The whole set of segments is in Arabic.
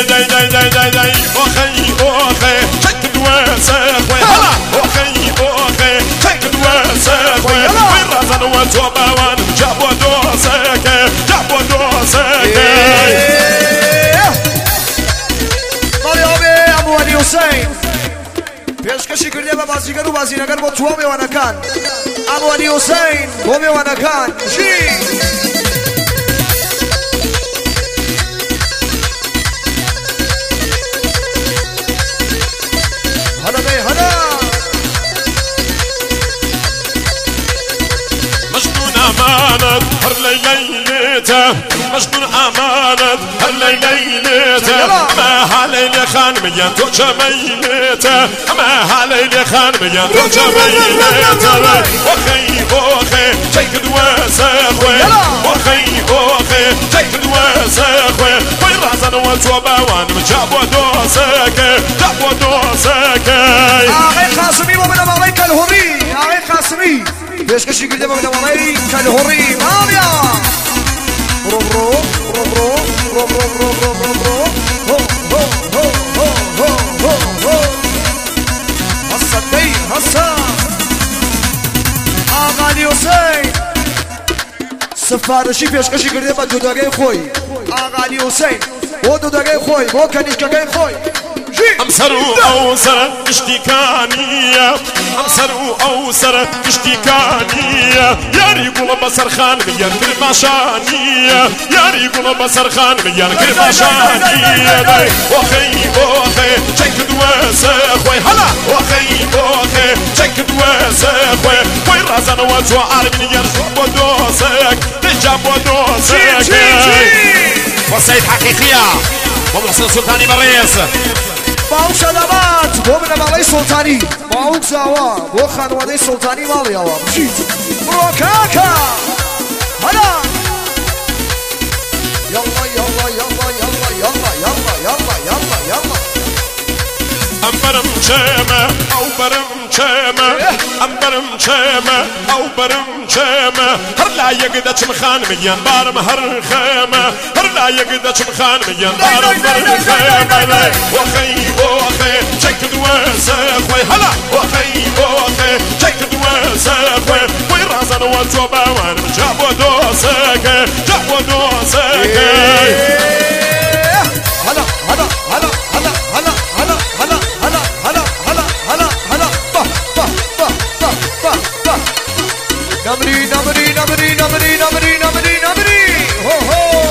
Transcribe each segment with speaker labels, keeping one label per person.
Speaker 1: داي داي داي داي داي أخي أخي شكد وساخوي هلا أخي أخي شكد وساخوي وين رازن وتوباوان جابوا دوسك جابوا دوسك
Speaker 2: طالع أبو علي حسين پیشکشی کرده با بازیگر و بازیگر با تو میوانکان ابو علی حسین تو میوانکان جی هلا بی هلا
Speaker 1: مجنون أمانة هر ليلته مجنون أمانة هر ليلته ما هالليل خان ميان تو جميلته ما هالليل خان ميان تو جميلته وخي وخي تيكد وساخوي وخي وخي تيكد وساخوي وين رازن وتوباوان جابوا دوسك جابوا دوسك
Speaker 2: آقای قاسمی با من آقای کلهوری آقای قاسمی پیشکشی کرده با من آقای کلهوری مامیا رو رو رو رو رو رو رو رو رو هو هو هو هو هو هو حسن دی حسن آقا علی حسین سفارشی پیشکشی کرده با دوداگه خوی آقا علی حسین با دوداگه خوی با کنیشکاگه خوی
Speaker 1: امسروا أوسر اشتكانية امسروا أوسر اشتكانية يا ريقول بصر خان ميان كرماشانية يا ريقول بصر خان ميان كرماشانية وخي وخي شكد وساخوي هلا وخي وخي شكد وساخوي وين رازن وجو عالمين يرجع ودوسك تجاب ودوسك والسيد حقيقية ومحسن سلطاني بريس
Speaker 2: باوك سلامات بو من مالي سلطاني باوك زاوا بو خانوادي سلطاني مالي اوا مشيت بروكاكا هلا يلا يلا يلا يلا يلا يلا يلا يلا يلا
Speaker 1: أمبرم شامة أو برم شامة أمبرم شامة أو برم شامة هر لا يقدر مخان ميان بارم هر خامة هر لا يقدر مخان ميان بارم هر خامة وخي وخي شكد وساخوي هلا وخي وخي شكد وساخوي وين رازن وتوباوان جابوا دوسك جابوا دوسك
Speaker 2: هلا هلا هلا هلا هلا هلا هلا هلا هلا هلا هلا هلا با با با با با با نمري نمري نمري نمري نمري نمري نمري هو هو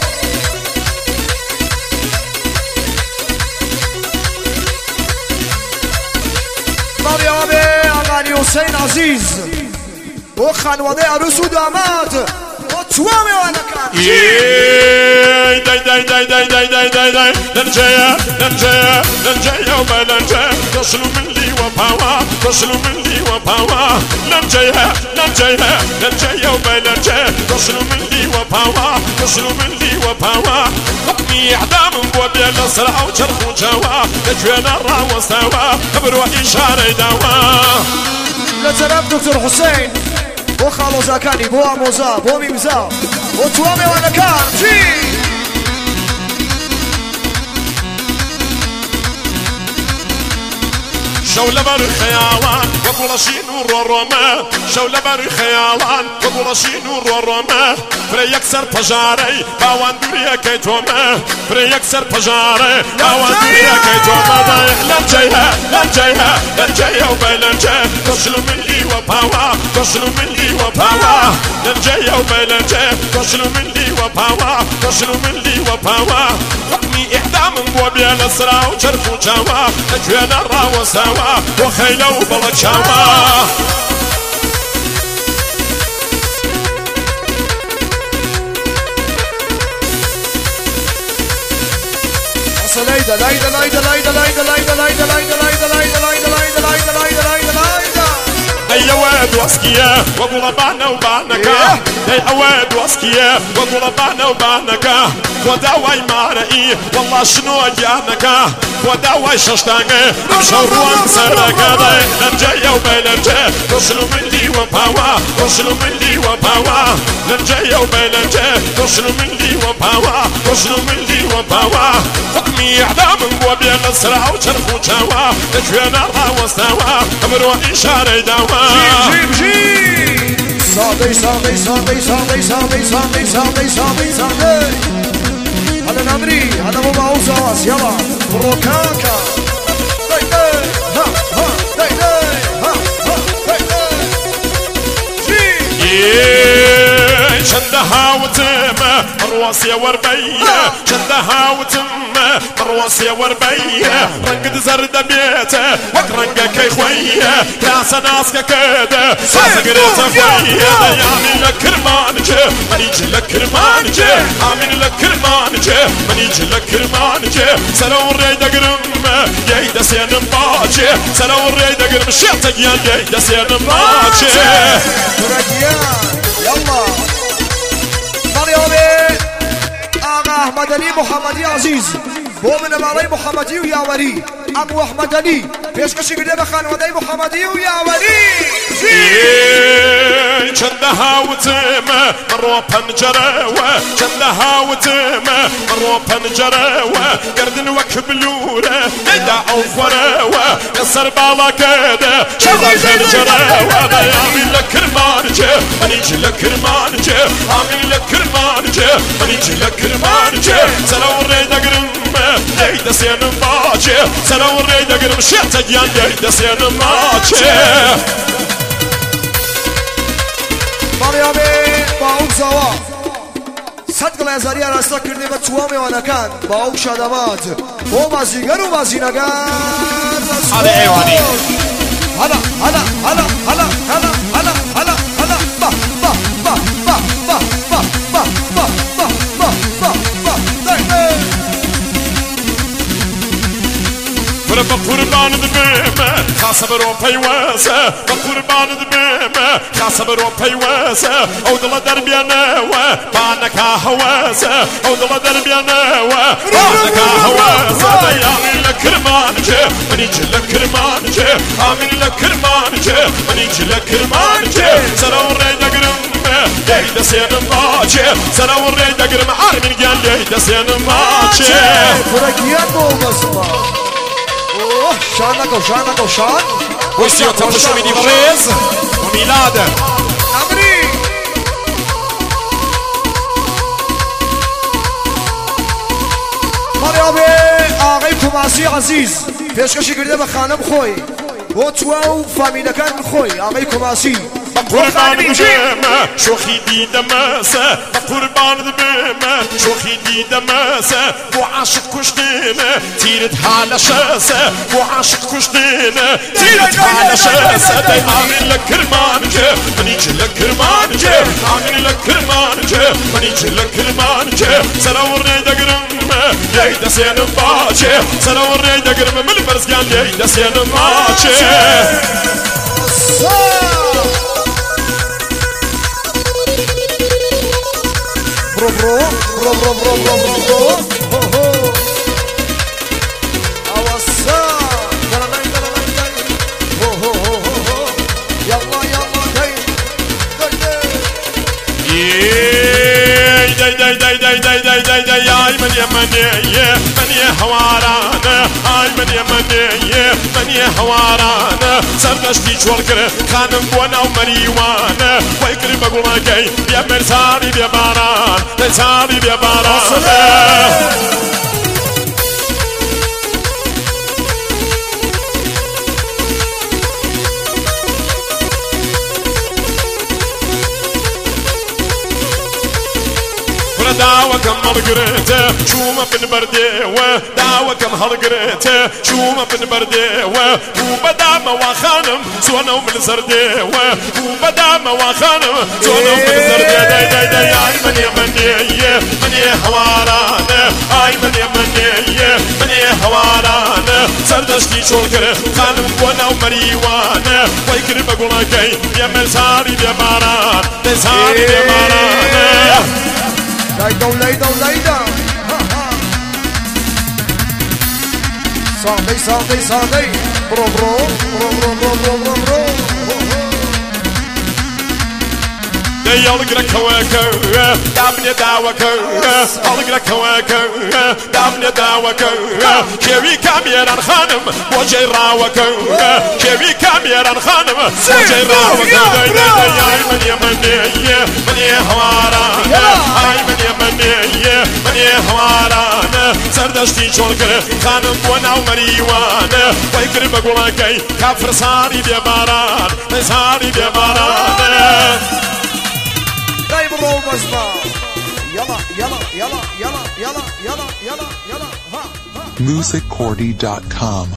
Speaker 2: مريم اغاني حسين عزيز وخانواده عروس و داماد وتوامي وانا كان
Speaker 1: داي داي داي داي داي داي داي داي ننجيا ننجيا ننجيا وبلنجيا تصلوا مني وباوا تصلوا مني وباوا ننجيا ننجيا ننجيا وبلنجيا تصلوا مني وباوا تصلوا مني وباوا حكمي اعدام بوبيا الاسرع وجرح وجوا نجينا الرا واستوى خبر واشاره دوا
Speaker 2: لطرف دكتور حسين بو خالو زاكاني بو اموزا بو ميمزا بو توامي وانا كان جي
Speaker 1: شولة بر خيالان وقلشين ورورما شولة بر خيالان وقلشين ورورما فري يكسر بجاري باوان دوريا كيتوما فري يكسر بجاري باوان دوريا كيتوما لنجيها لنجيها لنجيها وبلنجيها تصلوا مني وباوا تصلوا مني وباوا لنجيها وبلنجيها تصلوا مني وباوا تصلوا مني وباوا حكمي إعدام بوبيا الأسرع وجرح وجوا نجينا الرا وسوا وخيلة وبلد شوا
Speaker 2: ليدا ليدا ليدا ليدا ليدا ليدا ليدا ليدا ليدا ليدا ليدا ليدا ليدا ليدا ليدا ليدا
Speaker 1: دي أواد واسكية وقول بانا وبانكا دي أواد واسكية وقول بانا وبانكا وداوي مارئي والله شنو جانكا وداوي ششتانك مشروان سرقا ننجي وبيننجي توصلوا مني وباوا توصلوا مني وباوا لنجا وبلنجا توصلوا مني وباوا توصلوا مني وباوا حكمي اعدام وبين السرعة وشرف وشاوا تجوينا الله واستوى امر واشارة دوا
Speaker 2: جيب جيب صادي صادي صادي صادي صادي صادي صادي صادي صادي هذا نمري هذا مو معوز يلا روكاكا داي داي ها ها داي داي ها ها داي داي
Speaker 1: شندها وتم رواسي وربية شندها وتم رواسي وربية رنقد زرد بيته وقرنقك يا خويا كاسة ناسك كده ساسك ريت خويا يامن لك كرمانجة منيجي لك كرمانجة آمن لك كرمانجة منيجي لك كرمانجة سلو الريد قرم يهيدا سين باجة سلو الريد قرم شيطان يهيدا سين باجة
Speaker 2: يلا مريومي آغا أحمد علي محمدي عزيز بومن مالي محمدي ويا ولي أبو أحمد علي بيشكشي قدام خانوادي محمدي ويا ولي
Speaker 1: شندها وتم مروا بنجرة شندها وتم مروا بنجرة قردن وكبلورة يدا أوفرة يسر بالا كده شغل خنجرة يامن لك كرمانجة منيجي لك كرمانجة آمن لك كرمانجة منيجي لك كرمانجة سلو الريد قرم يهيدا سين باجة سلو الريد قرم شيطان يهيدا سين باجة
Speaker 2: مريومي باوك زوا صدق الازاري راستا كردي بتوامي وانا كان باوك شادمات هو بازيگر و بازينگر
Speaker 1: هذا ايواني
Speaker 2: هلا هلا هلا هلا هلا هلا هلا هلا با با با با با با با با با با با
Speaker 1: بقربان دميمة خاصة بروبي واسة بقربان دميمة خاصة بروبي واسة أو دل دربي نوا بانك هواسة أو دل دربي نوا بانك هواسة ديامي لك كرمانجة منيجي لك كرمانجة آمين لك كرمانجة منيجي لك كرمانجة سلو الريد قرم يهيدا سين ماجة سلو الريد قرم عارمين قال يهيدا سين ماجة
Speaker 2: فرقيات بوغسما شانك وشانك وشان
Speaker 1: ويسيو تبشو مني بريز وميلاد
Speaker 2: أمري مريومي آغي كوماسي عزيز بيشكشي قرده بخانم خوي وتواو فاميلا كان خوي آغي كوماسي
Speaker 1: قربان بمه شوخي دي دماسة قربان بمه شوخي دي دماسة بو عاشق كشتينه تيرت حالة شاسة بو عاشق كشتينه تيرت حالة شاسة داي آمين لك كرمانجة منيجي لك كرمانجة آمين لك كرمانجة منيجي لك كرمانجة سلو الريد قرمه يهيدا سين باجة سلو الريد قرمه من برزقان يهيدا سين باجة
Speaker 2: برو برو برو برو برو برو برو برو اوسا دلالي دلالي دلالي هو هو هو هو يلا يلا داي
Speaker 1: داي داي داي داي داي داي داي داي يا من يمني من يهوارانا هاي من يمني من يهوارانا سردشتي شوركر خانم بونا ومريوانا ويكري بقول جاي يا مرساني يا باران مرساني يا باران داوة كم هالقريته شومة بن برديوة داوة كم هالقريته شومة بن برديوة وبدا مواخانم سوانو من زرديوة وبدا مواخانم سوانو من زرديوة داي داي داي آي من يمني من يهوارانا آي من يمني من يهوارانا سردشتي شولكر خانم بونا ومريوانا ويكر بقولا كي يا مرساري يا باران مرساري يا باران
Speaker 2: ليدا صاحبي صاحبي صاحبي برو برو برو برو برو برو برو
Speaker 1: يلقى كواكا دامني داوكا يلقى كواكا دامني داوكا كيوي كاميران خانم وجاي راوكا كيوي كاميران خانم وجاي راوكا يا من يمني من هوارانا هاي من يمني من هوارانا سردشتي شولكر خانم بونا ومريوانا ويكر بقولكي كافر صاري بيباران صاري بيباران
Speaker 2: طيب الروم اسمع يلا يلا يلا يلا يلا يلا يلا يلا ها
Speaker 3: musiccordy.com